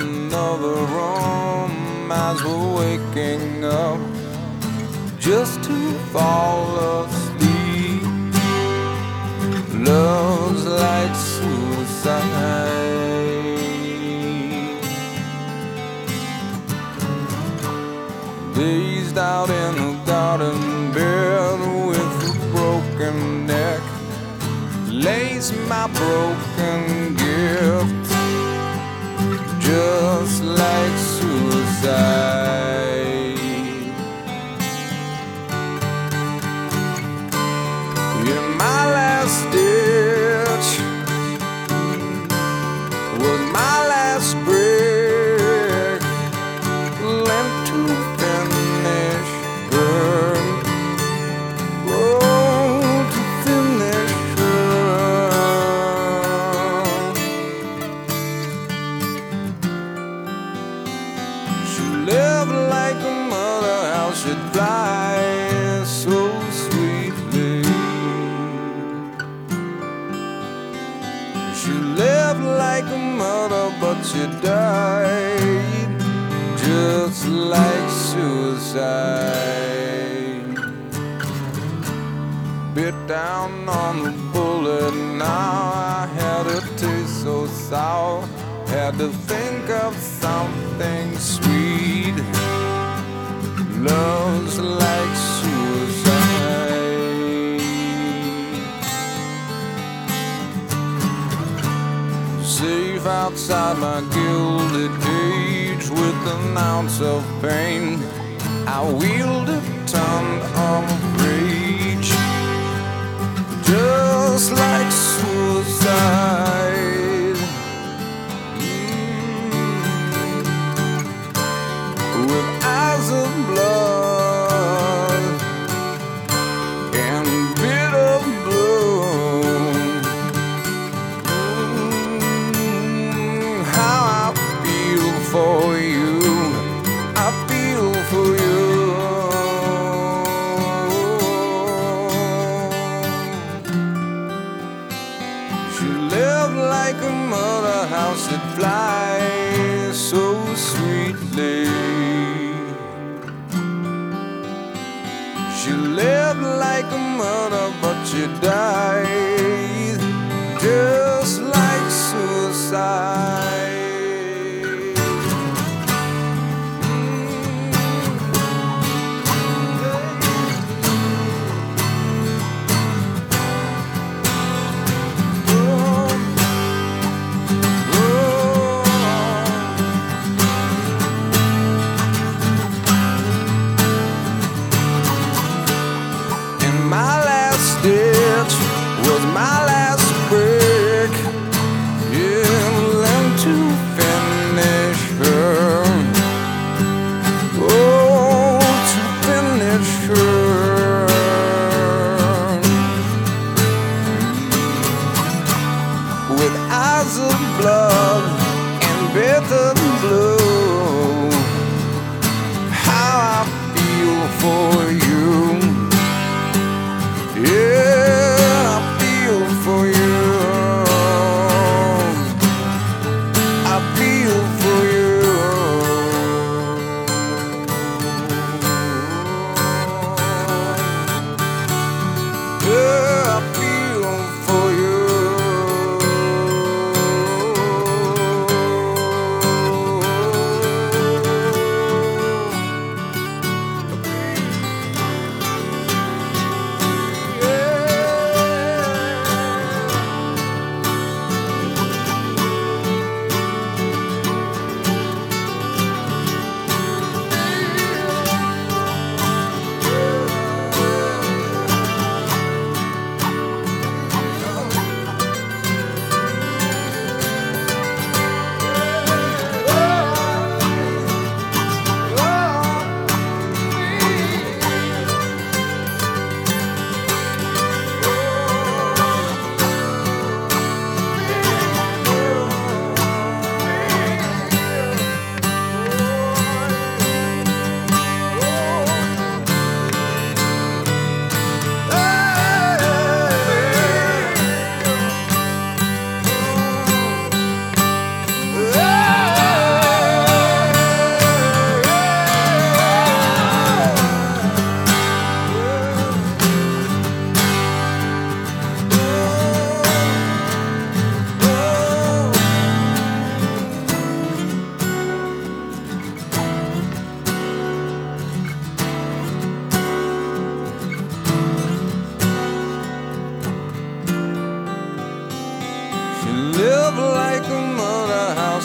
another room as we're waking up just to fall asleep. Love's like suicide. Dazed out in a garden bed with a broken neck lays my broken gift, just like suicide. In my last ditch was my last break, lent to finish her. Oh, to finish her. She lived like a mother, how she'd fly so sweetly. She lived like a mother, but she died just like suicide. Bit down on the bullet, now I had a taste so sour. Had to think of something sweet. Love's like suicide. Safe outside my gilded cage with an ounce of pain, I wield a ton of rage, just like suicide. With eyes of blood and bitter bloom. How I feel for you, I feel for you. She lived like a mother, how she'd fly so sweetly. She lived like a mother, but she died just like suicide. My last ditch was my last break, yeah, lent to finish her. Oh, to finish her. With eyes of blood and bitter blue, how I feel for you. Yeah, I feel for you. I feel for you. Yeah, I feel for you. Yeah.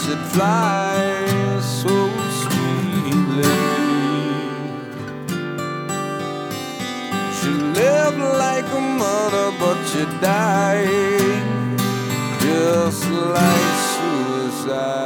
that flies so sweetly. She lived like a mother, but she died just like suicide.